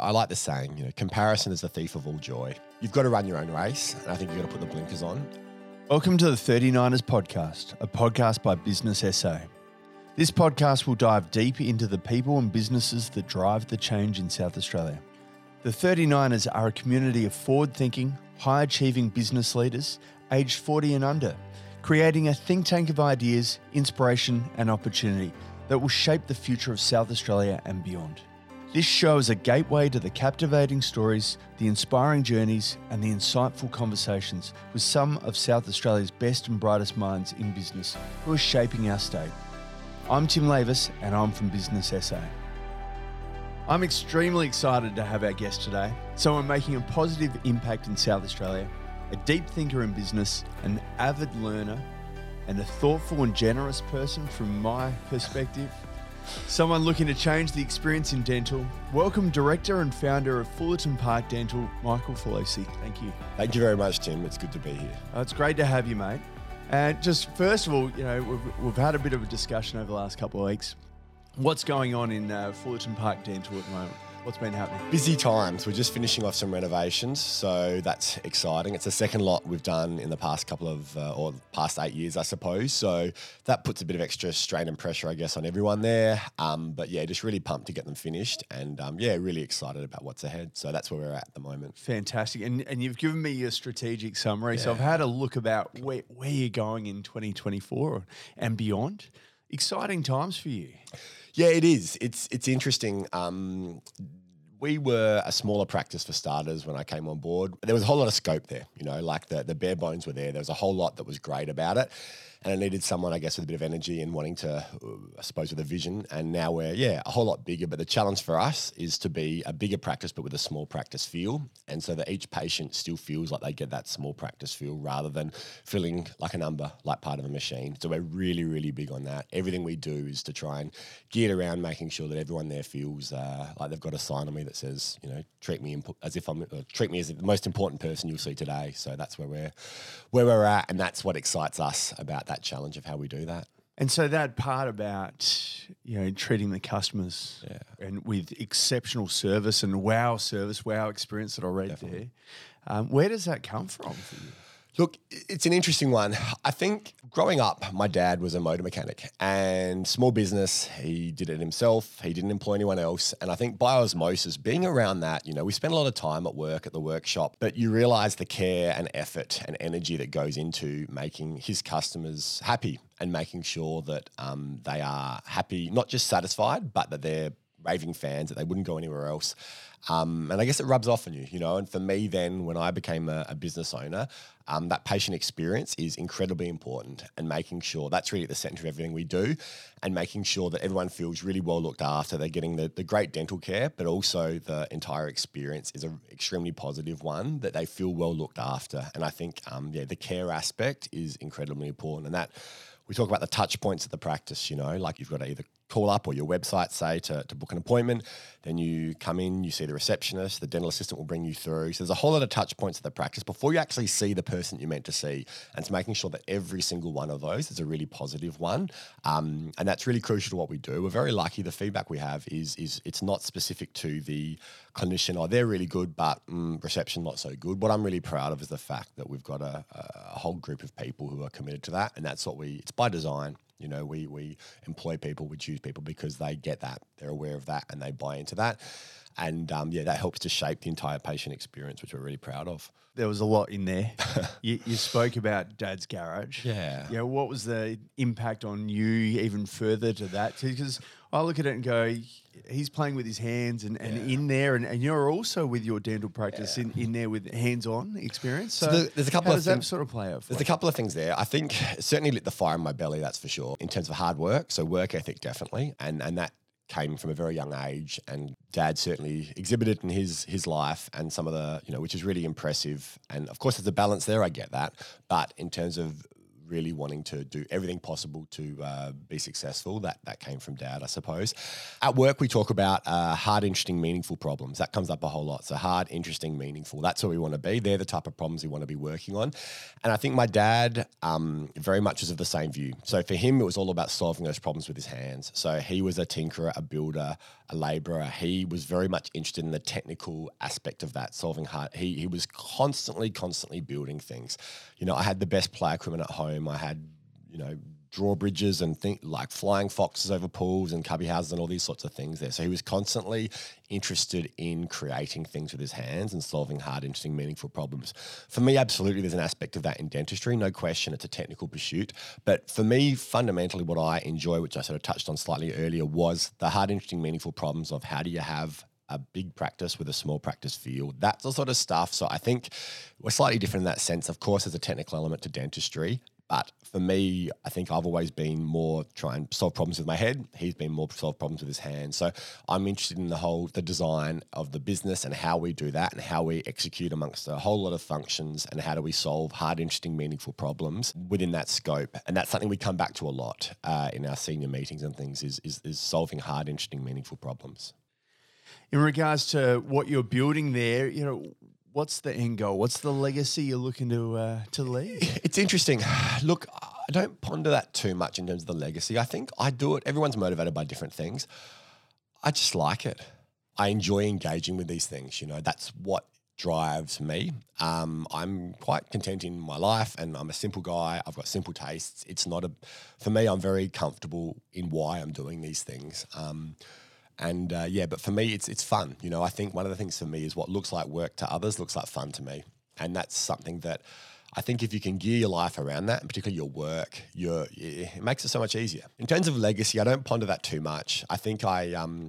I like the saying, comparison is the thief of all joy. You've got to run your own race, and I think you've got to put the blinkers on. Welcome to the 39ers Podcast, a podcast by Business SA. This podcast will dive deep into the people and businesses that drive the change in South Australia. The 39ers are a community of forward-thinking, high-achieving business leaders aged 40 and under, creating a think tank of ideas, inspiration and opportunity that will shape the future of South Australia and beyond. This show is a gateway to the captivating stories, the inspiring journeys and the insightful conversations with some of South Australia's best and brightest minds in business who are shaping our state. I'm Tim Lavis and I'm from Business SA. I'm extremely excited to have our guest today, someone making a positive impact in South Australia, a deep thinker in business, an avid learner, and a thoughtful and generous person from my perspective. Someone looking to change the experience in dental. Welcome Director and Founder of Fullerton Park Dental, Michael Felosi. Thank you. Thank you very much, Tim. It's good to be here. It's great to have you, mate. And just first of all, we've had a bit of a discussion over the last couple of weeks. What's going on in Fullerton Park Dental at the moment? What's been happening? Busy times. We're just finishing off some renovations, so that's exciting. It's the second lot we've done in the past past 8 years, I suppose. So that puts a bit of extra strain and pressure, I guess, on everyone there. But yeah, just really pumped to get them finished, and really excited about what's ahead. So that's where we're at the moment. Fantastic. And you've given me your strategic summary. Yeah. So I've had a look about where you're going in 2024 and beyond. Exciting times for you. Yeah, it is. It's interesting. We were a smaller practice for starters when I came on board. There was a whole lot of scope there, like the bare bones were there. There was a whole lot that was great about it. And I needed someone, I guess, with a bit of energy and wanting to, I suppose, with a vision. And now we're, a whole lot bigger. But the challenge for us is to be a bigger practice, but with a small practice feel. And so that each patient still feels like they get that small practice feel rather than feeling like a number, like part of a machine. So we're really, really big on that. Everything we do is to try and gear it around making sure that everyone there feels like they've got a sign on me that says, treat me as the most important person you'll see today. So that's where we're at. And that's what excites us about that challenge of how we do that. And so that part about, treating the customers and with exceptional service and wow experience that I read Definitely. there, where does that come from for you? Look, it's an interesting one. I think growing up, my dad was a motor mechanic and small business. He did it himself. He didn't employ anyone else. And I think by osmosis, being around that, we spend a lot of time at work, at the workshop, but you realize the care and effort and energy that goes into making his customers happy and making sure that they are happy, not just satisfied, but that they're raving fans, that they wouldn't go anywhere else. And I guess it rubs off on you, and for me then, when I became a business owner, that patient experience is incredibly important, and making sure that's really at the center of everything we do, and making sure that everyone feels really well looked after. They're getting the great dental care, but also the entire experience is an extremely positive one, that they feel well looked after. And I think, the care aspect is incredibly important. And that we talk about the touch points of the practice, like you've got to either call up or your website, say, to book an appointment. Then you come in, you see the receptionist, the dental assistant will bring you through. So there's a whole lot of touch points of the practice before you actually see the person you're meant to see. And it's making sure that every single one of those is a really positive one. And that's really crucial to what we do. We're very lucky. The feedback we have is it's not specific to the clinician. Oh, they're really good, but reception not so good. What I'm really proud of is the fact that we've got a whole group of people who are committed to that. And that's it's by design. We employ people, we choose people because they get that, they're aware of that, and they buy into that. And that helps to shape the entire patient experience, which we're really proud of. There was a lot in there. You spoke about Dad's Garage. Yeah. What was the impact on you even further to that? Because I look at it and go, he's playing with his hands and in there, and you're also with your dental practice in there with hands-on experience. So there's a couple how of does that sort of play out? There's a couple of things there. I think certainly lit the fire in my belly, that's for sure, in terms of hard work. So work ethic, definitely. And that came from a very young age, and Dad certainly exhibited in his life, and some of the, which is really impressive. And of course there's a balance there, I get that. But in terms of really wanting to do everything possible to be successful. That came from Dad, I suppose. At work, we talk about hard, interesting, meaningful problems. That comes up a whole lot. So hard, interesting, meaningful. That's what we want to be. They're the type of problems we want to be working on. And I think my dad very much is of the same view. So for him, it was all about solving those problems with his hands. So he was a tinkerer, a builder, a labourer. He was very much interested in the technical aspect of that, solving hard. He was constantly building things. You know, I had the best play equipment at home. I had, you know, drawbridges and like flying foxes over pools and cubby houses and all these sorts of things there. So he was constantly interested in creating things with his hands and solving hard, interesting, meaningful problems. For me, absolutely, there's an aspect of that in dentistry, no question. It's a technical pursuit. But for me, fundamentally, what I enjoy, which I sort of touched on slightly earlier, was the hard, interesting, meaningful problems of how do you have a big practice with a small practice feel. That's the sort of stuff. So I think we're slightly different in that sense. Of course, there's a technical element to dentistry, but for me, I think I've always been more try and solve problems with my head. He's been more solve problems with his hands. So I'm interested in the design of the business and how we do that and how we execute amongst a whole lot of functions and how do we solve hard, interesting, meaningful problems within that scope. And that's something we come back to a lot in our senior meetings and things is solving hard, interesting, meaningful problems. In regards to what you're building there, you know, what's the end goal? What's the legacy you're looking to leave? It's interesting. Look, I don't ponder that too much in terms of the legacy. I think I do it. Everyone's motivated by different things. I just like it. I enjoy engaging with these things. You know, that's what drives me. I'm quite content in my life and I'm a simple guy. I've got simple tastes. For me, I'm very comfortable in why I'm doing these things. But for me, it's fun. You know, I think one of the things for me is what looks like work to others looks like fun to me. And that's something that I think if you can gear your life around that, and particularly your work, it makes it so much easier. In terms of legacy, I don't ponder that too much. I think I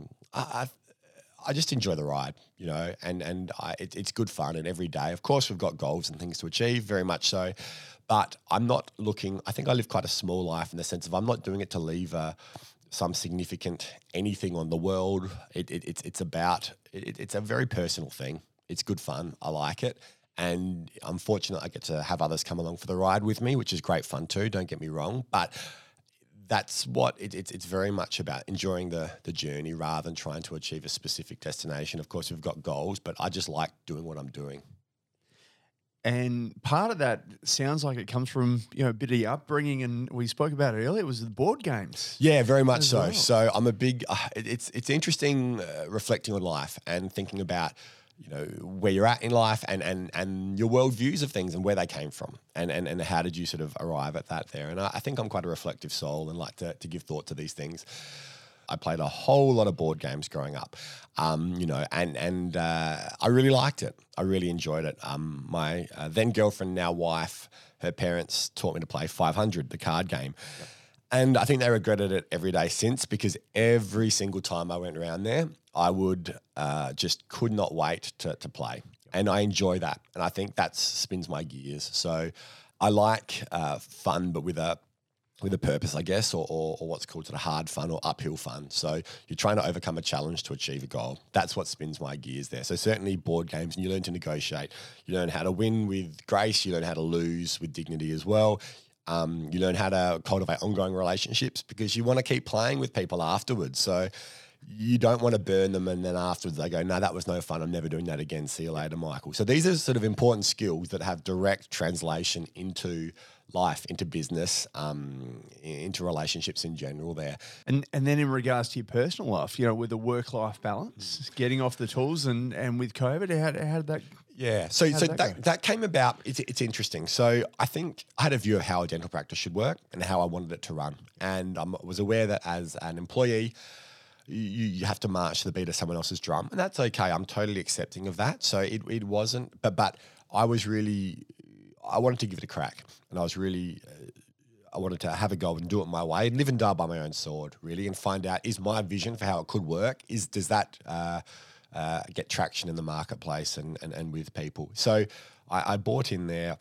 just enjoy the ride, you know, and it's good fun. And every day, of course, we've got goals and things to achieve, very much so. But I'm not looking. I think I live quite a small life in the sense of I'm not doing it to leave some significant anything on the world. It's a very personal thing. It's good fun. I like it. And I'm fortunate I get to have others come along for the ride with me, which is great fun too, don't get me wrong. But that's what it's very much about, enjoying the journey rather than trying to achieve a specific destination. Of course, we've got goals, but I just like doing what I'm doing. And part of that sounds like it comes from, you know, a bit of your upbringing, and we spoke about it earlier. It was the board games. Yeah, very much so. Well. So I'm a big. It's interesting reflecting on life and thinking about, you know, where you're at in life and your worldviews of things and where they came from and how did you sort of arrive at that there. And I think I'm quite a reflective soul and like to give thought to these things. I played a whole lot of board games growing up, you know, and I really liked it. I really enjoyed it. My then girlfriend, now wife, her parents taught me to play 500, the card game. Yep. And I think they regretted it every day since, because every single time I went around there, I would just could not wait to play. And I enjoy that. And I think that spins my gears. So I like fun, but with a purpose, I guess, or what's called sort of hard fun or uphill fun. So you're trying to overcome a challenge to achieve a goal. That's what spins my gears there. So certainly board games, and you learn to negotiate. You learn how to win with grace. You learn how to lose with dignity as well. You learn how to cultivate ongoing relationships because you want to keep playing with people afterwards. So you don't want to burn them and then afterwards they go, no, that was no fun. I'm never doing that again. See you later, Michael. So these are sort of important skills that have direct translation into life, into business, into relationships in general there. And then in regards to your personal life, you know, with the work-life balance, getting off the tools and with COVID, how did that? Yeah, so that came about. It's interesting. So I think I had a view of how a dental practice should work and how I wanted it to run. And I was aware that as an employee, you have to march to the beat of someone else's drum, and that's okay. I'm totally accepting of that. So it wasn't, but I wanted to give it a crack, and I wanted to have a go and do it my way and live and die by my own sword, really, and find out, is my vision for how it could work, does that get traction in the marketplace and with people? So I bought in there,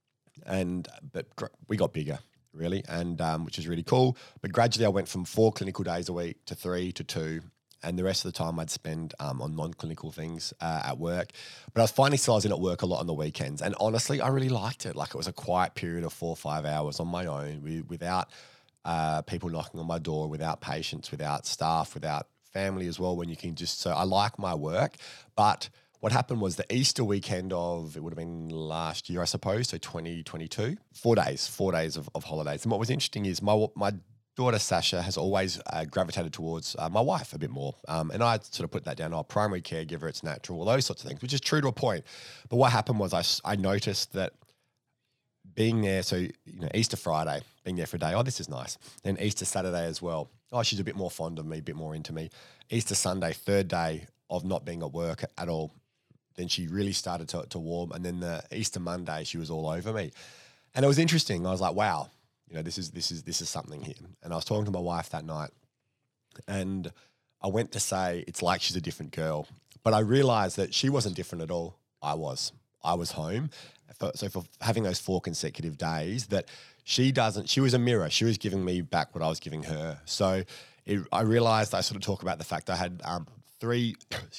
but we got bigger, really, and which is really cool. But gradually I went from 4 clinical days a week to 3 to 2, and the rest of the time I'd spend on non-clinical things at work. But I was finding still I was in at work a lot on the weekends, and honestly, I really liked it. Like, it was a quiet period of 4 or 5 hours on my own without people knocking on my door, without patients, without staff, without family as well, when you can just, so I like my work. But what happened was the Easter weekend of, it would have been last year, I suppose, so 2022, 4 days of holidays. And what was interesting is my daughter Sasha has always gravitated towards my wife a bit more. And I sort of put that down, primary caregiver, it's natural, all those sorts of things, which is true to a point. But what happened was I noticed that being there, so, Easter Friday, being there for a day, oh, this is nice. Then Easter Saturday as well. Oh, she's a bit more fond of me, a bit more into me. Easter Sunday, third day of not being at work at all. Then she really started to warm. And then the Easter Monday, she was all over me. And it was interesting. I was like, wow, this is something here. And I was talking to my wife that night, and I went to say, it's like she's a different girl. But I realized that she wasn't different at all. I was home. So for having those 4 consecutive days, that she was a mirror. She was giving me back what I was giving her. So I realized, I sort of talk about the fact I had three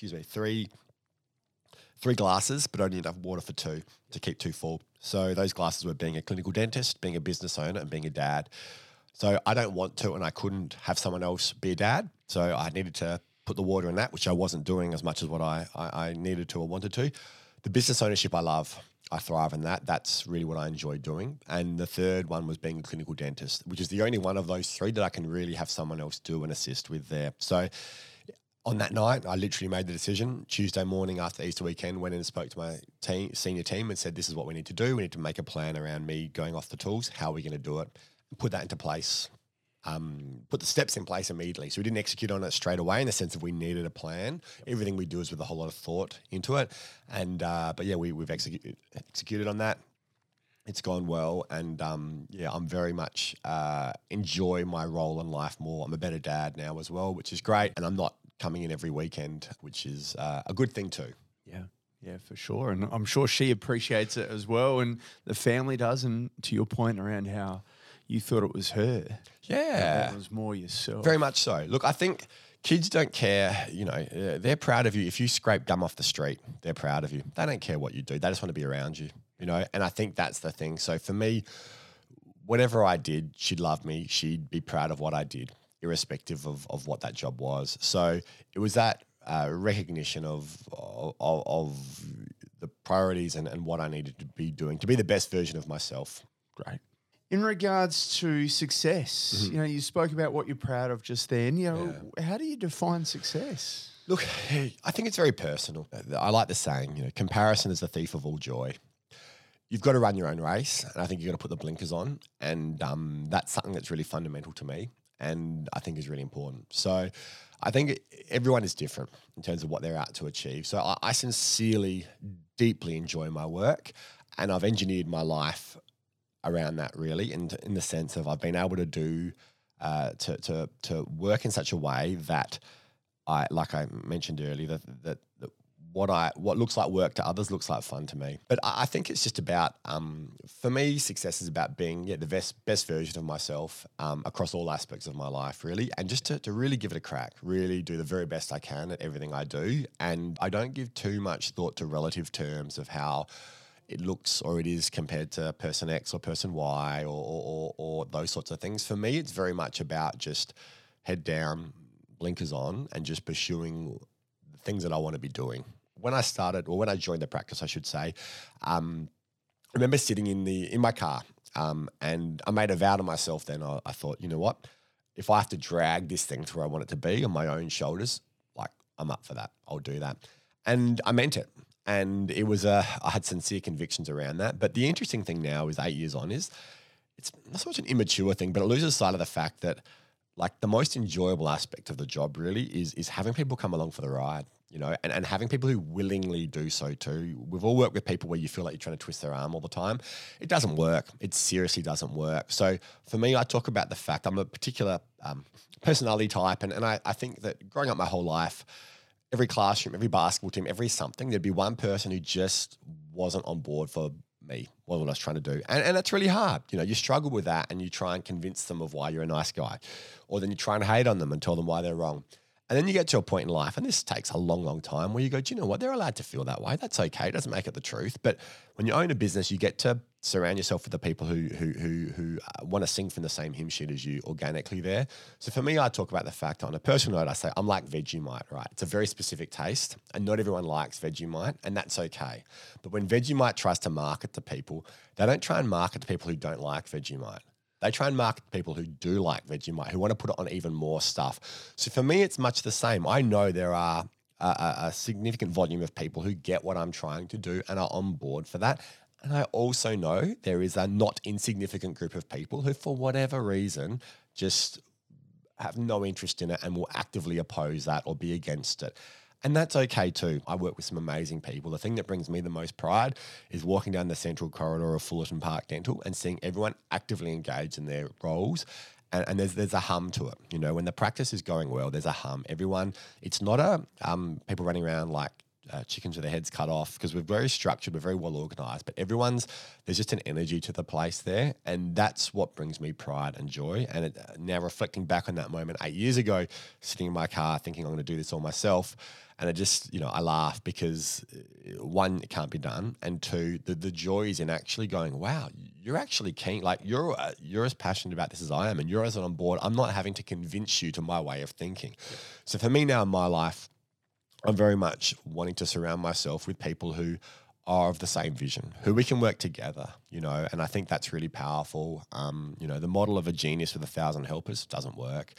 glasses, but only enough water for 2 to keep 2 full. So those glasses were being a clinical dentist, being a business owner, and being a dad. So I don't want to, and I couldn't have someone else be a dad. So I needed to put the water in that, which I wasn't doing as much as what I needed to or wanted to. The business ownership I love. I thrive in that. That's really what I enjoy doing. And the third one was being a clinical dentist, which is the only one of those 3 that I can really have someone else do and assist with there. So on that night, I literally made the decision. Tuesday morning after the Easter weekend, went in and spoke to my senior team and said, this is what we need to do. We need to make a plan around me going off the tools. How are we going to do it? Put that into place. Put the steps in place immediately. So we didn't execute on it straight away in the sense of we needed a plan. Everything we do is with a whole lot of thought into it. And but yeah, we've executed on that. It's gone well, and I'm very much enjoy my role in life more. I'm a better dad now as well, which is great. And I'm not coming in every weekend, which is a good thing too. Yeah, for sure. And I'm sure she appreciates it as well, and the family does. And to your point around how you thought it was her. Yeah. It was more yourself. Very much so. Look, I think kids don't care, they're proud of you. If you scrape gum off the street, they're proud of you. They don't care what you do. They just want to be around you, and I think that's the thing. So for me, whatever I did, she'd love me. She'd be proud of what I did, irrespective of what that job was. So it was that recognition of the priorities and what I needed to be doing to be the best version of myself. Great. In regards to success, you spoke about what you're proud of just then. How do you define success? Look, I think it's very personal. I like the saying, comparison is the thief of all joy. You've got to run your own race, and I think you've got to put the blinkers on, and that's something that's really fundamental to me and I think is really important. So I think everyone is different in terms of what they're out to achieve. So I sincerely, deeply enjoy my work, and I've engineered my life around that, really, in the sense of I've been able to do to work in such a way that like I mentioned earlier, that what looks like work to others looks like fun to me. But I think it's just about, for me, success is about being the best version of myself across all aspects of my life, really, and just to really give it a crack, really do the very best I can at everything I do. And I don't give too much thought to relative terms of how it looks or it is compared to person X or person Y or those sorts of things. For me, it's very much about just head down, blinkers on, and just pursuing the things that I want to be doing. When I joined the practice, I should say, I remember sitting in my car, and I made a vow to myself then. I thought, you know what? If I have to drag this thing to where I want it to be on my own shoulders, like, I'm up for that. I'll do that. And I meant it. And it was I had sincere convictions around that. But the interesting thing now is 8 years on is it's not so much an immature thing, but it loses sight of the fact that, like, the most enjoyable aspect of the job really is having people come along for the ride, and having people who willingly do so too. We've all worked with people where you feel like you're trying to twist their arm all the time. It doesn't work. It seriously doesn't work. So for me, I talk about the fact I'm a particular personality type, and I think that growing up my whole life, every classroom, every basketball team, every something, there'd be one person who just wasn't on board for me, what I was trying to do. And it's really hard. You struggle with that, and you try and convince them of why you're a nice guy. Or then you try and hate on them and tell them why they're wrong. And then you get to a point in life, and this takes a long, long time, where you go, do you know what? They're allowed to feel that way. That's okay. It doesn't make it the truth. But when you own a business, you get to surround yourself with the people who want to sing from the same hymn sheet as you organically there. So for me, I talk about the fact on a personal note, I say I'm like Vegemite, right? It's a very specific taste, and not everyone likes Vegemite, and that's okay. But when Vegemite tries to market to people, they don't try and market to people who don't like Vegemite. They try and market to people who do like Vegemite, who want to put it on even more stuff. So for me, it's much the same. I know there are a significant volume of people who get what I'm trying to do and are on board for that. And I also know there is a not insignificant group of people who, for whatever reason, just have no interest in it and will actively oppose that or be against it. And that's okay too. I work with some amazing people. The thing that brings me the most pride is walking down the central corridor of Fullerton Park Dental and seeing everyone actively engaged in their roles. And there's a hum to it. You know, when the practice is going well, there's a hum. Everyone, it's not a people running around like chickens with their heads cut off, because we're very structured, we're very well organised, but there's just an energy to the place there, and that's what brings me pride and joy. And now reflecting back on that moment 8 years ago, sitting in my car thinking I'm going to do this all myself, and it just, I laugh because one, it can't be done, and two, the joy is in actually going, wow, you're actually keen, like you're as passionate about this as I am, and you're as on board. I'm not having to convince you to my way of thinking. Yeah. So for me now in my life, I'm very much wanting to surround myself with people who are of the same vision, who we can work together, and I think that's really powerful. The model of a genius with 1,000 helpers doesn't work.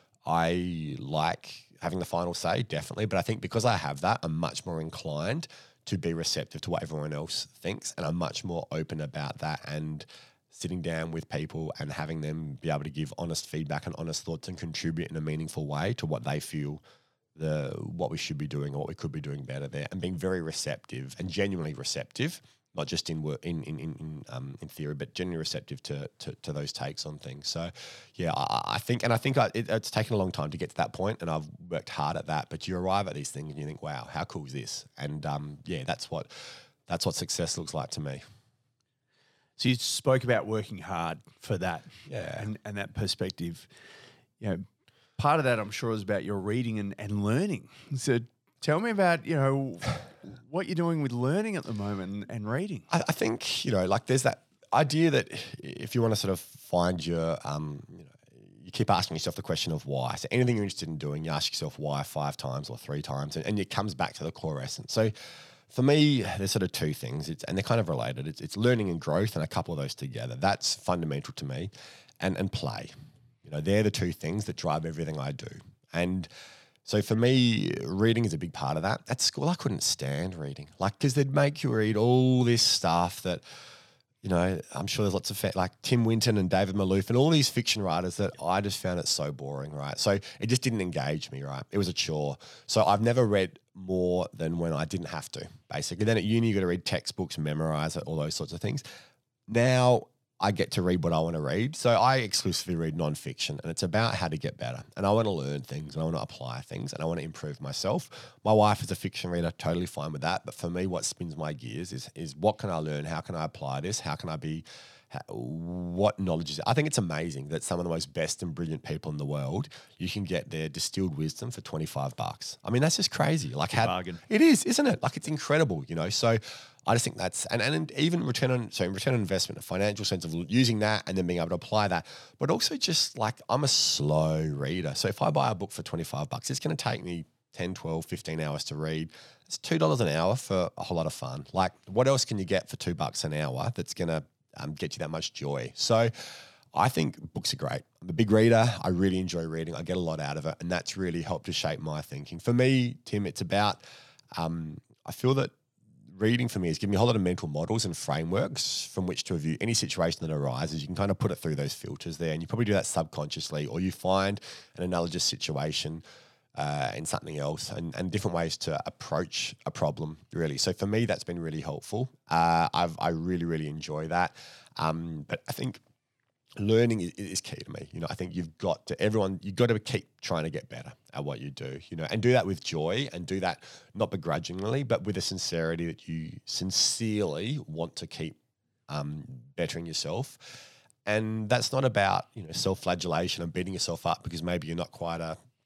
I like having the final say, definitely, but I think because I have that, I'm much more inclined to be receptive to what everyone else thinks, and I'm much more open about that, and sitting down with people and having them be able to give honest feedback and honest thoughts and contribute in a meaningful way to what they feel what we should be doing or what we could be doing better there, and being very receptive and genuinely receptive, not just in theory, but genuinely receptive to those takes on things. So, yeah, I think it's taken a long time to get to that point, and I've worked hard at that. But you arrive at these things and you think, wow, how cool is this? And that's what success looks like to me. So you spoke about working hard for that, yeah, and that perspective, Part of that, I'm sure, is about your reading and learning. So tell me about, what you're doing with learning at the moment and reading. I think, there's that idea that if you want to sort of find your, you keep asking yourself the question of why. So anything you're interested in doing, you ask yourself why 5 times or 3 times, and it comes back to the core essence. So for me, there's sort of 2 things, and they're kind of related. It's learning and growth, and a couple of those together. That's fundamental to me, and play. They're the 2 things that drive everything I do. And so for me, reading is a big part of that. At school, I couldn't stand reading, because they'd make you read all this stuff that, I'm sure there's lots of like Tim Winton and David Malouf and all these fiction writers that I just found it so boring, right? So it just didn't engage me, right? It was a chore. So I've never read more than when I didn't have to, basically. Then at uni, you got to read textbooks, memorize it, all those sorts of things. Now I get to read what I want to read. So I exclusively read nonfiction, and it's about how to get better. And I want to learn things, and I want to apply things, and I want to improve myself. My wife is a fiction reader, totally fine with that. But for me, what spins my gears is what can I learn? How can I apply this? How can I be, what knowledge is it? I think it's amazing that some of the most best and brilliant people in the world, you can get their distilled wisdom for $25. I mean, that's just crazy. Like how bargain. It is, isn't it? Like it's incredible, So I just think that's, and even return on investment, a financial sense of using that and then being able to apply that, but also just like I'm a slow reader. So if I buy a book for $25, it's going to take me 10, 12, 15 hours to read. It's $2 an hour for a whole lot of fun. Like what else can you get for $2 an hour that's going to get you that much joy? So I think books are great. I'm a big reader. I really enjoy reading. I get a lot out of it, and that's really helped to shape my thinking. For me, Tim, it's about, I feel that reading for me has given me a whole lot of mental models and frameworks from which to review any situation that arises. You can kind of put it through those filters there, and you probably do that subconsciously, or you find an analogous situation in something else, and different ways to approach a problem, really. So for me, that's been really helpful. I really, really enjoy that. But I think learning is key to me. I think you've got to keep trying to get better at what you do, and do that with joy, and do that not begrudgingly, but with a sincerity that you sincerely want to keep bettering yourself. And that's not about, self-flagellation and beating yourself up because maybe you're not quite a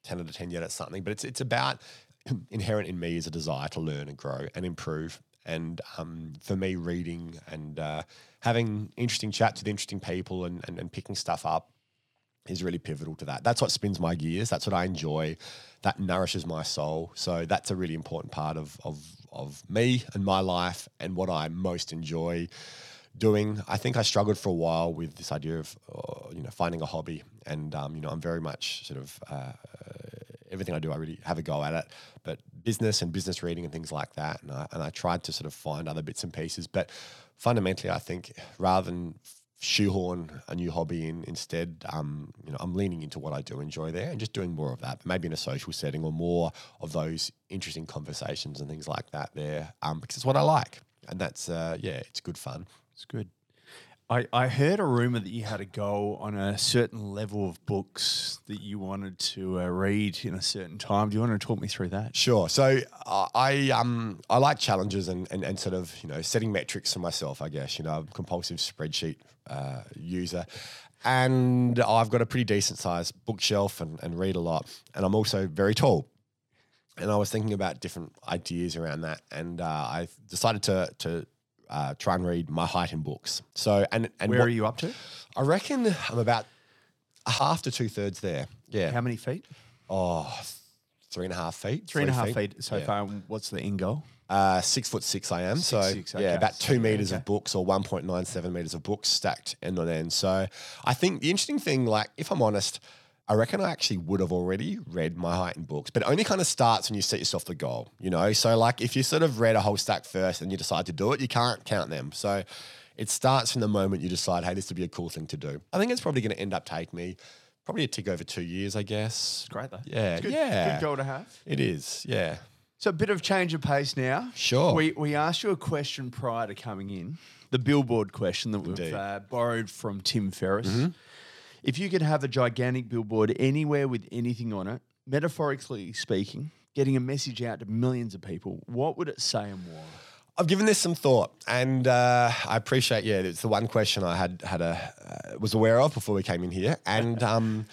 10 out of 10 yet at something, but it's about inherent in me is a desire to learn and grow and improve. And for me, reading and having interesting chats with interesting people and picking stuff up is really pivotal to that. That's what spins my gears. That's what I enjoy. That nourishes my soul. So that's a really important part of me and my life and what I most enjoy doing. I think I struggled for a while with this idea of, finding a hobby. And, I'm very much sort of everything I do, I really have a go at it. But business and business reading and things like that. And I tried to sort of find other bits and pieces. But fundamentally, I think rather than shoehorn a new hobby in, instead, I'm leaning into what I do enjoy there and just doing more of that, maybe in a social setting or more of those interesting conversations and things like that there, because it's what I like. And that's, it's good fun. It's good. I heard a rumor that you had a goal on a certain level of books that you wanted to read in a certain time. Do you want to talk me through that? Sure. So I like challenges and sort of setting metrics for myself. I guess I'm a compulsive spreadsheet user, and I've got a pretty decent sized bookshelf and read a lot. And I'm also very tall. And I was thinking about different ideas around that, and I decided to try and read my height in books. So, and where are you up to? I reckon I'm about a half to 2/3 there. Yeah. How many feet? 3.5 feet. 3.5 feet so far. What's the end goal? 6'6" I am. 6'6", So okay. about 2 meters of books or 1.97 meters of books stacked end on end. So I think the interesting thing, like if I'm honest, I reckon I actually would have already read my height in books, but it only kind of starts when you set yourself the goal, So like if you sort of read a whole stack first and you decide to do it, you can't count them. So it starts from the moment you decide, hey, this would be a cool thing to do. I think it's probably going to end up taking me probably a tick over 2 years, I guess. It's great though. Yeah. Good goal to have. It is, yeah. So a bit of change of pace now. Sure. We asked you a question prior to coming in, the billboard question that we've borrowed from Tim Ferriss. Mm-hmm. If you could have a gigantic billboard anywhere with anything on it, metaphorically speaking, getting a message out to millions of people, what would it say and why? I've given this some thought, and I appreciate. Yeah, it's the one question I was aware of before we came in here, and I'm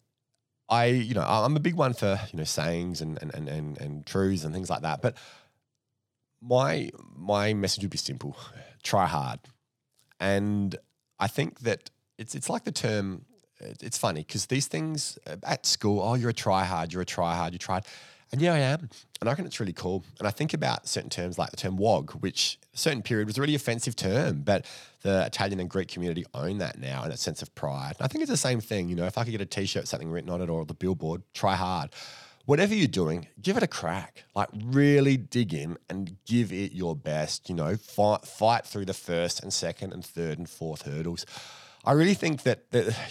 a big one for sayings and truths and things like that. But my message would be simple: try hard, and I think that it's like the term. It's funny because these things at school, you're a tryhard, you tried. And yeah, I am. And I reckon it's really cool. And I think about certain terms like the term wog, which a certain period was a really offensive term, but the Italian and Greek community own that now and a sense of pride. And I think it's the same thing. If I could get a T-shirt, something written on it or the billboard, try hard. Whatever you're doing, give it a crack. Like really dig in and give it your best. Fight through the first and second and third and fourth hurdles. I really think that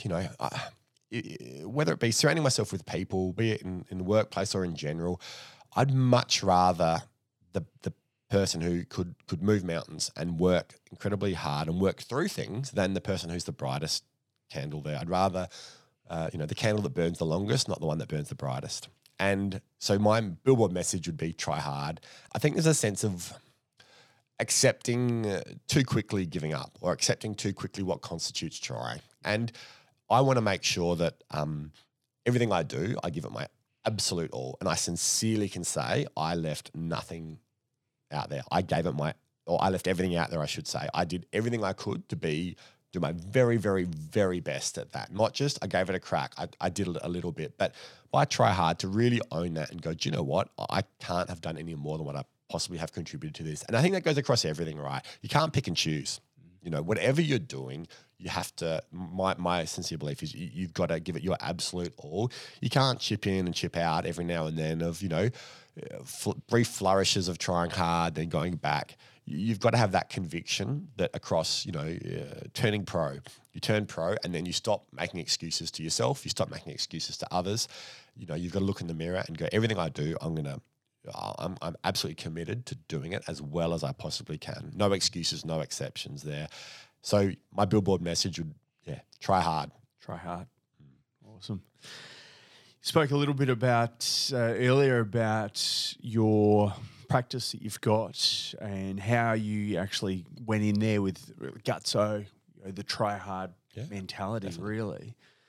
whether it be surrounding myself with people, be it in the workplace or in general, I'd much rather the person who could move mountains and work incredibly hard and work through things than the person who's the brightest candle there. I'd rather, the candle that burns the longest, not the one that burns the brightest. And so my billboard message would be try hard. I think there's a sense of accepting too quickly giving up or accepting too quickly what constitutes trying. And I want to make sure that everything I do, I give it my absolute all. And I sincerely can say I left nothing out there. I left everything out there, I should say. I did everything I could to do my very, very, very best at that. Not just I gave it a crack. I did a little bit. But I try hard to really own that and go, do you know what? I can't have done any more than what I possibly have contributed to this. And I think that goes across everything, right? You can't pick and choose. Whatever you're doing, you have to, my sincere belief is you've got to give it your absolute all. You can't chip in and chip out every now and then of, brief flourishes of trying hard, then going back. You've got to have that conviction that across, turning pro, you turn pro and then you stop making excuses to yourself. You stop making excuses to others. You've got to look in the mirror and go, everything I do, I'm absolutely committed to doing it as well as I possibly can. No excuses, no exceptions there. So my billboard message would, try hard. Try hard. Awesome. You spoke a little bit about earlier about your practice that you've got and how you actually went in there with gutso, the try hard mentality, definitely. Really.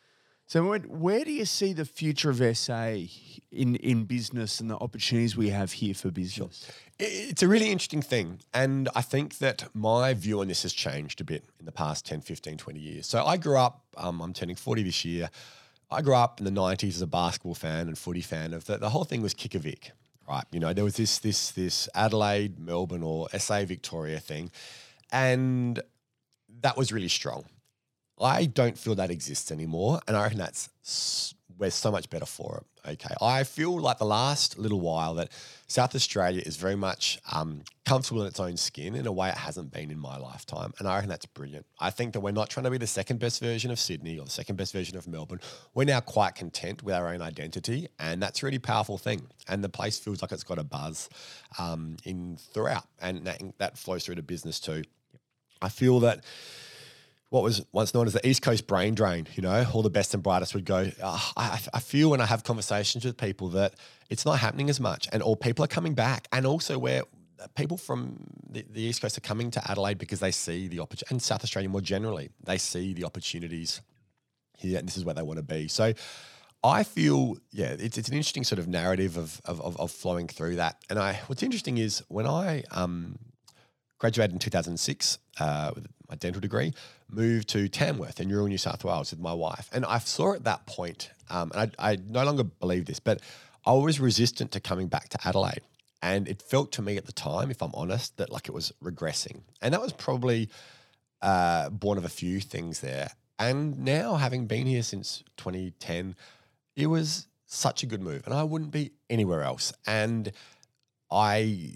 So where do you see the future of SA in business and the opportunities we have here for business? It's a really interesting thing. And I think that my view on this has changed a bit in the past 10, 15, 20 years. So I grew up, I'm turning 40 this year. I grew up in the 90s as a basketball fan and footy fan of the whole thing was kick a Vic, right? You know, there was this Adelaide, Melbourne or SA Victoria thing. And that was really strong. I don't feel that exists anymore, and I reckon we're so much better for it. Okay, I feel like the last little while that South Australia is very much comfortable in its own skin in a way it hasn't been in my lifetime, and I reckon that's brilliant. I think that we're not trying to be the second best version of Sydney or the second best version of Melbourne. We're now quite content with our own identity, and that's a really powerful thing. And the place feels like it's got a buzz throughout, and that flows through to business too. I feel that what was once known as the East Coast brain drain, you know, all the best and brightest would go. I feel when I have conversations with people that it's not happening as much, and all people are coming back. And also where people from the East Coast are coming to Adelaide because they see the opportunity, and South Australia more generally, they see the opportunities here, and this is where they want to be. So I feel, it's an interesting sort of narrative of flowing through that. And what's interesting is when I graduated in 2006 with my dental degree, moved to Tamworth in rural New South Wales with my wife. And I saw at that point, and I no longer believe this, but I was resistant to coming back to Adelaide. And it felt to me at the time, if I'm honest, that like it was regressing. And that was probably born of a few things there. And now, having been here since 2010, it was such a good move. And I wouldn't be anywhere else. And I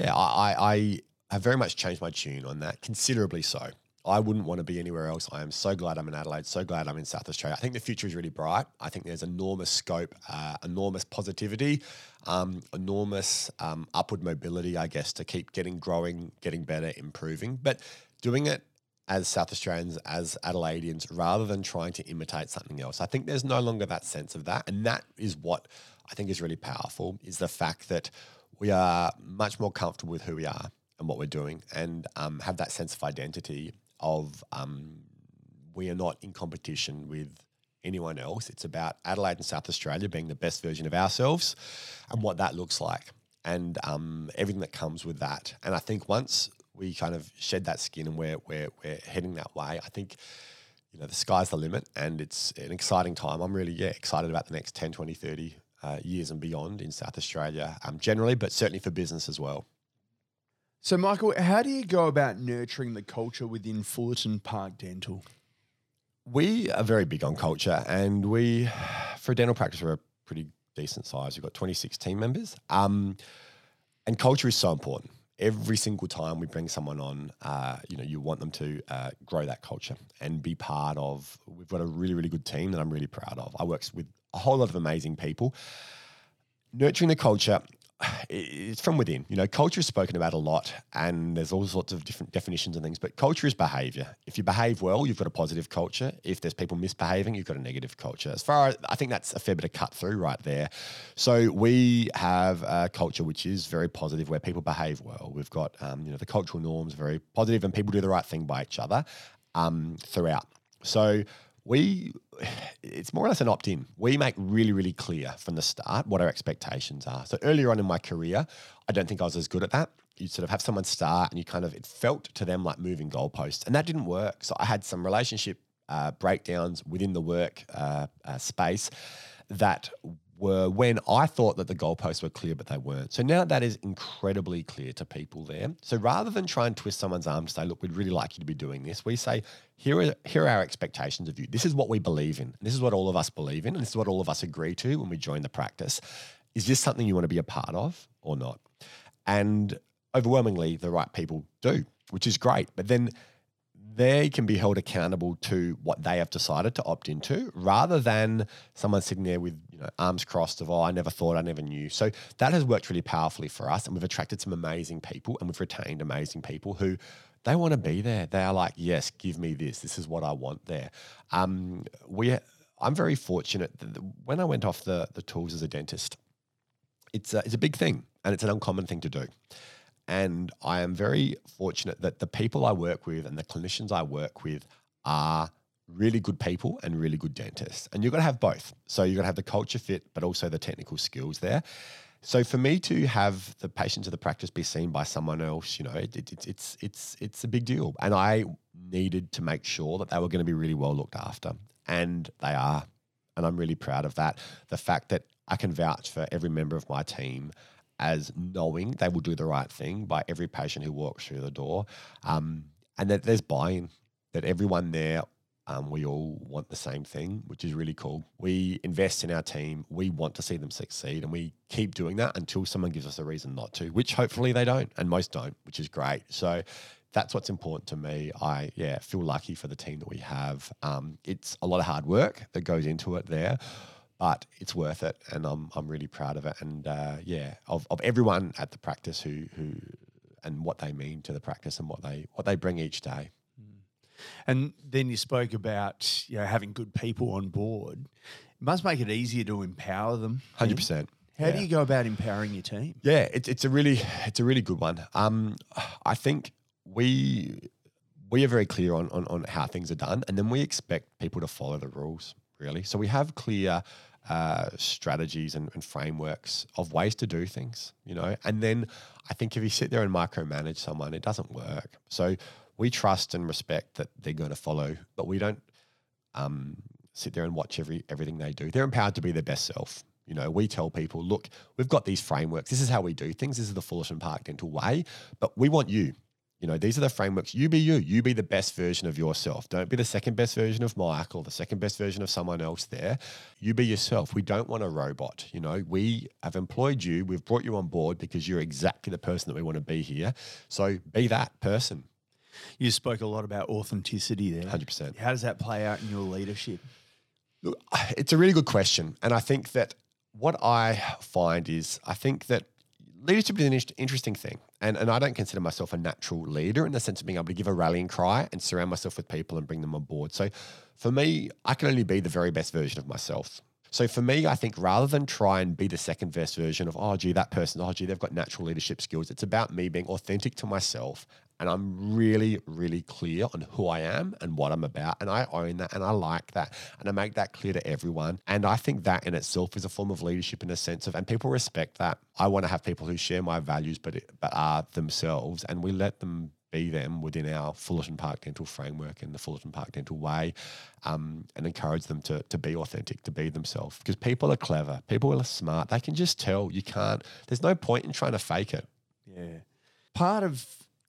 have very much changed my tune on that, considerably so. I wouldn't want to be anywhere else. I am so glad I'm in Adelaide, so glad I'm in South Australia. I think the future is really bright. I think there's enormous scope, enormous positivity, enormous upward mobility, I guess, to keep growing, getting better, improving. But doing it as South Australians, as Adelaideans, rather than trying to imitate something else. I think there's no longer that sense of that. And that is what I think is really powerful, is the fact that we are much more comfortable with who we are and what we're doing, and have that sense of identity of we are not in competition with anyone else. It's about Adelaide and South Australia being the best version of ourselves and what that looks like, and everything that comes with that. And I think once we kind of shed that skin and we're heading that way, I think, you know, the sky's the limit, and it's an exciting time. I'm really excited about the next 10, 20, 30 years and beyond in South Australia generally, but certainly for business as well. So, Michael, how do you go about nurturing the culture within Fullerton Park Dental? We are very big on culture, and we, for a dental practice, we're a pretty decent size. We've got 26 team members, and culture is so important. Every single time we bring someone on, you want them to grow that culture and be part of. We've got a really, really good team that I'm really proud of. I work with a whole lot of amazing people. Nurturing the culture, it's from within. You know, culture is spoken about a lot, and there's all sorts of different definitions and things, but culture is behavior. If you behave well, you've got a positive culture. If there's people misbehaving, you've got a negative culture. I think that's a fair bit of cut through right there. So we have a culture which is very positive, where people behave well. We've got, the cultural norms are very positive, and people do the right thing by each other throughout. So it's more or less an opt-in. We make really, really clear from the start what our expectations are. So earlier on in my career, I don't think I was as good at that. You sort of have someone start and it felt to them like moving goalposts, and that didn't work. So I had some relationship breakdowns within the work space that were when I thought that the goalposts were clear, but they weren't. So now that is incredibly clear to people there. So rather than try and twist someone's arm to say, look, we'd really like you to be doing this, we say, here are our expectations of you. This is what we believe in. This is what all of us believe in. And this is what all of us agree to when we join the practice. Is this something you want to be a part of or not? And overwhelmingly, the right people do, which is great. But then they can be held accountable to what they have decided to opt into, rather than someone sitting there with arms crossed of, I never thought, I never knew. So that has worked really powerfully for us, and we've attracted some amazing people, and we've retained amazing people who they want to be there. They are like, yes, give me this. This is what I want there. I'm very fortunate that when I went off the tools as a dentist, it's a big thing, and it's an uncommon thing to do. And I am very fortunate that the people I work with and the clinicians I work with are really good people and really good dentists. And you've got to have both. So you've got to have the culture fit, but also the technical skills there. So for me to have the patients of the practice be seen by someone else, it's a big deal. And I needed to make sure that they were going to be really well looked after. And they are. And I'm really proud of that. The fact that I can vouch for every member of my team as knowing they will do the right thing by every patient who walks through the door. And that there's buy-in, that everyone there, we all want the same thing, which is really cool. We invest in our team. We want to see them succeed, and we keep doing that until someone gives us a reason not to, which hopefully they don't, and most don't, which is great. So that's what's important to me. I feel lucky for the team that we have. It's a lot of hard work that goes into it there, but it's worth it, and I'm really proud of it. And of everyone at the practice who and what they mean to the practice and what they bring each day. And then you spoke about having good people on board. It must make it easier to empower them. 100%. How do you go about empowering your team? Yeah, it's a really good one. I think we are very clear on how things are done, and then we expect people to follow the rules, really. So we have clear strategies and frameworks of ways to do things, and then I think if you sit there and micromanage someone, it doesn't work. So we trust and respect that they're going to follow, but we don't sit there and watch everything they do. They're empowered to be their best self. We tell people, look, we've got these frameworks. This is how we do things. This is the Fullerton Park Dental way, but we want you. These are the frameworks. You be you. You be the best version of yourself. Don't be the second best version of Mike or the second best version of someone else there. You be yourself. We don't want a robot. We have employed you. We've brought you on board because you're exactly the person that we want to be here. So be that person. You spoke a lot about authenticity there. 100%. How does that play out in your leadership? Look, it's a really good question. And I think that what I find is I think that leadership is an interesting thing. And I don't consider myself a natural leader in the sense of being able to give a rallying cry and surround myself with people and bring them on board. So for me, I can only be the very best version of myself. So for me, I think rather than try and be the second best version of, that person, they've got natural leadership skills. It's about me being authentic to myself. And I'm really, really clear on who I am and what I'm about. And I own that and I like that. And I make that clear to everyone. And I think that in itself is a form of leadership in a sense of, and people respect that. I want to have people who share my values but are themselves, and we let them be them within our Fullerton Park Dental framework and the Fullerton Park Dental way, and encourage them to be authentic, to be themselves. Because people are clever. People are smart. They can just tell. There's no point in trying to fake it. Yeah. Part of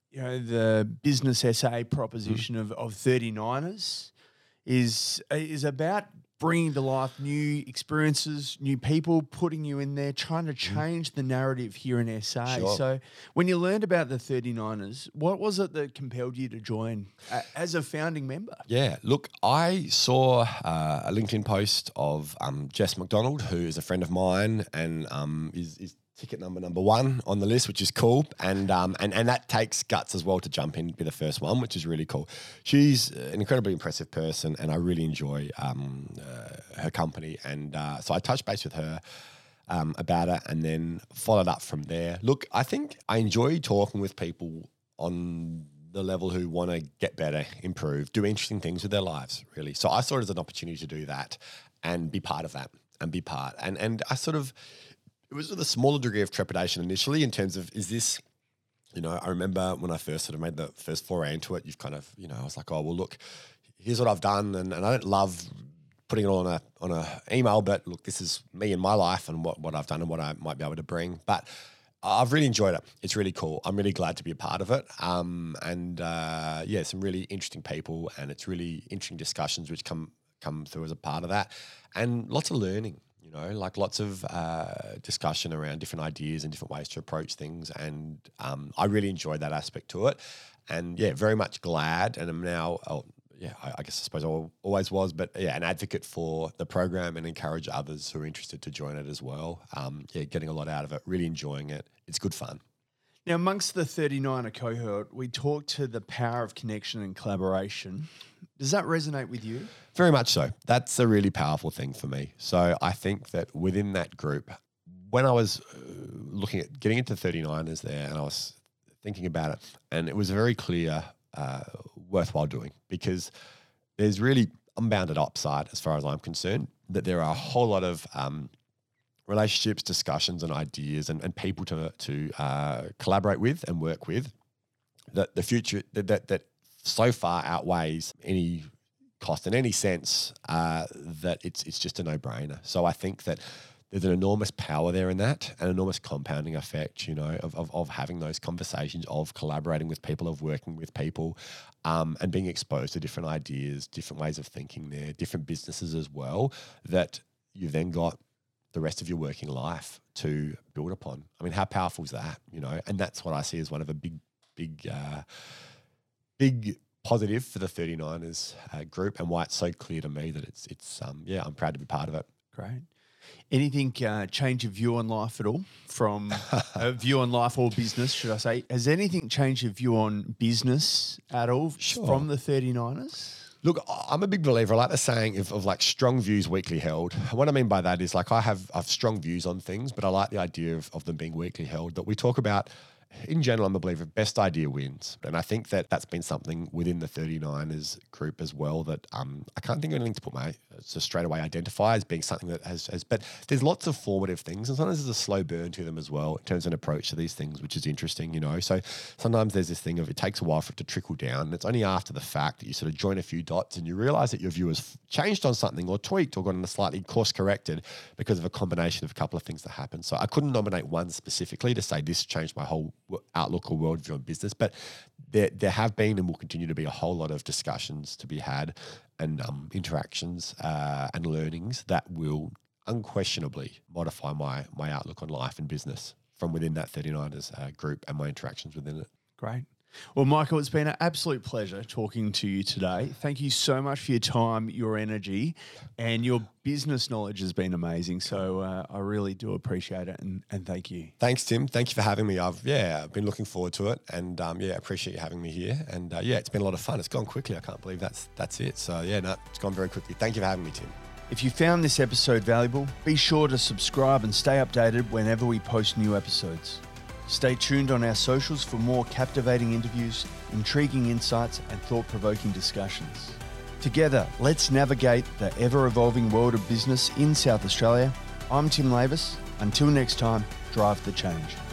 the business SA proposition of 39ers is about bringing to life new experiences, new people, putting you in there, trying to change the narrative here in SA. Sure. So when you learned about the 39ers, what was it that compelled you to join as a founding member? Yeah, look, I saw a LinkedIn post of Jess McDonald, who is a friend of mine and is ticket number one on the list, which is cool. And that takes guts as well to jump in, be the first one, which is really cool. She's an incredibly impressive person, and I really enjoy her company. And so I touched base with her about it and then followed up from there. Look, I think I enjoy talking with people on the level who want to get better, improve, do interesting things with their lives, really. So I saw it as an opportunity to do that and be part of that and be part. And I sort of, it was with a smaller degree of trepidation initially in terms of, is this, I remember when I first sort of made the first foray into it, you've kind of, I was like, oh, well, look, here's what I've done. And I don't love putting it on a email, but look, this is me in my life and what I've done and what I might be able to bring. But I've really enjoyed it. It's really cool. I'm really glad to be a part of it. Some really interesting people, and it's really interesting discussions which come through as a part of that, and lots of learning. Like lots of discussion around different ideas and different ways to approach things. And I really enjoyed that aspect to it. And very much glad. And I'm now, I suppose I always was, but an advocate for the program and encourage others who are interested to join it as well. Getting a lot out of it, really enjoying it. It's good fun. Now, amongst the 39er cohort, we talked to the power of connection and collaboration. Does that resonate with you? Very much so. That's a really powerful thing for me. So I think that within that group, when I was looking at getting into 39ers there and I was thinking about it, and it was very clear, worthwhile doing, because there's really unbounded upside as far as I'm concerned, that there are a whole lot of relationships, discussions and ideas and people to collaborate with and work with, that the future that so far outweighs any cost in any sense, that it's just a no-brainer. So I think that there's an enormous power there in that, an enormous compounding effect, you know, of having those conversations, of collaborating with people, of working with people, and being exposed to different ideas, different ways of thinking there, different businesses as well, that you've then got the rest of your working life to build upon. I mean, how powerful is that, you know? And that's what I see as one of a big positive for the 39ers group, and why it's so clear to me that it's I'm proud to be part of it. Great. Anything change your view on life at all? From a view on life or business, should I say? Has anything changed your view on business at all from the 39ers? Look, I'm a big believer. I like the saying of like strong views weakly held. What I mean by that is like I have strong views on things, but I like the idea of them being weakly held. That we talk about, in general, I'm a believer of best idea wins. And I think that that's been something within the 39ers group as well that I can't think of anything to put to straight away identify as being something that has, but there's lots of formative things. And sometimes there's a slow burn to them as well in terms of an approach to these things, which is interesting, you know. So sometimes there's this thing of it takes a while for it to trickle down. And it's only after the fact that you sort of join a few dots and you realize that your view has changed on something or tweaked or gotten a slightly course corrected because of a combination of a couple of things that happened. So I couldn't nominate one specifically to say this changed my whole outlook or worldview on business, but there have been and will continue to be a whole lot of discussions to be had and interactions and learnings that will unquestionably modify my outlook on life and business from within that 39ers group and my interactions within it. Great. Well, Michael, it's been an absolute pleasure talking to you today. Thank you so much for your time, your energy, and your business knowledge has been amazing. So I really do appreciate it, and thank you. Thanks, Tim. Thank you for having me. I've been looking forward to it, and appreciate you having me here. And it's been a lot of fun. It's gone quickly. I can't believe that's it. So it's gone very quickly. Thank you for having me, Tim. If you found this episode valuable, be sure to subscribe and stay updated whenever we post new episodes. Stay tuned on our socials for more captivating interviews, intriguing insights, and thought-provoking discussions. Together, let's navigate the ever-evolving world of business in South Australia. I'm Tim Lavis. Until next time, drive the change.